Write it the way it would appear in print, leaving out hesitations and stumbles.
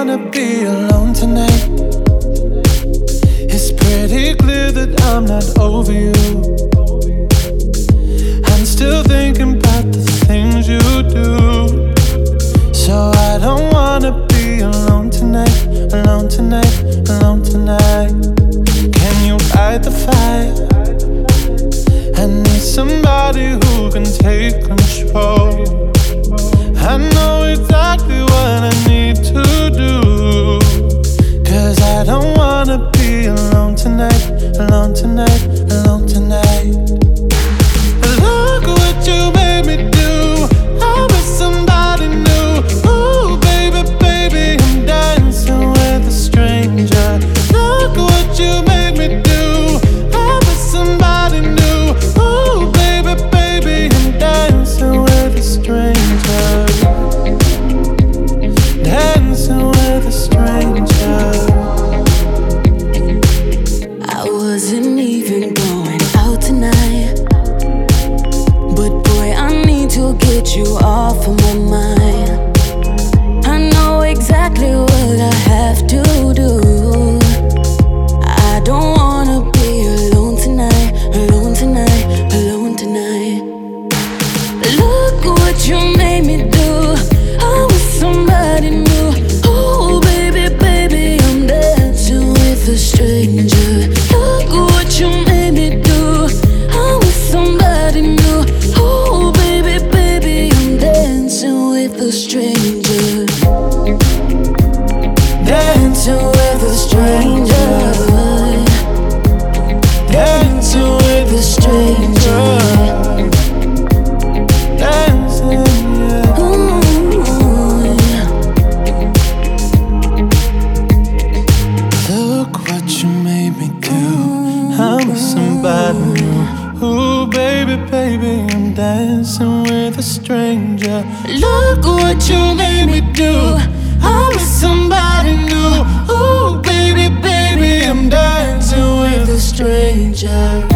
wanna be alone tonight. It's pretty clear that I'm not over you. I'm still thinking about the things you do. So I don't wanna be alone tonight, alone tonight, alone tonight. Can you fight the fire? I need somebody who can take control. I know exactly what I need to do, 'cause I don't wanna be alone tonight, alone tonight, alone tonight. Look what you made me do. I'm with somebody new. Ooh, baby, baby, I'm dancing with a stranger. Look what you made me do. I'm with somebody new. Ooh, baby, baby, I'm dancing with a stranger. Dancing with a stranger. I wasn't even going out tonight, but boy, I need to get you off of my mind. I know exactly what I have to do. I don't wanna be alone tonight, alone tonight, alone tonight. Look what you made me do. I'm with somebody new. Oh, baby, baby, I'm dancing with a stranger. Look what you made me do. I'm with somebody new. Oh, baby, baby, I'm dancing with a stranger. Dancing with a stranger. Dancing with a stranger. Dancing, yeah. Ooh, yeah. Look what you made me do. I'm with somebody new. Ooh, baby, baby, I'm dancing with a stranger. Look what you made me do. I'm with somebody new. Ooh, baby, baby, I'm dancing with a stranger.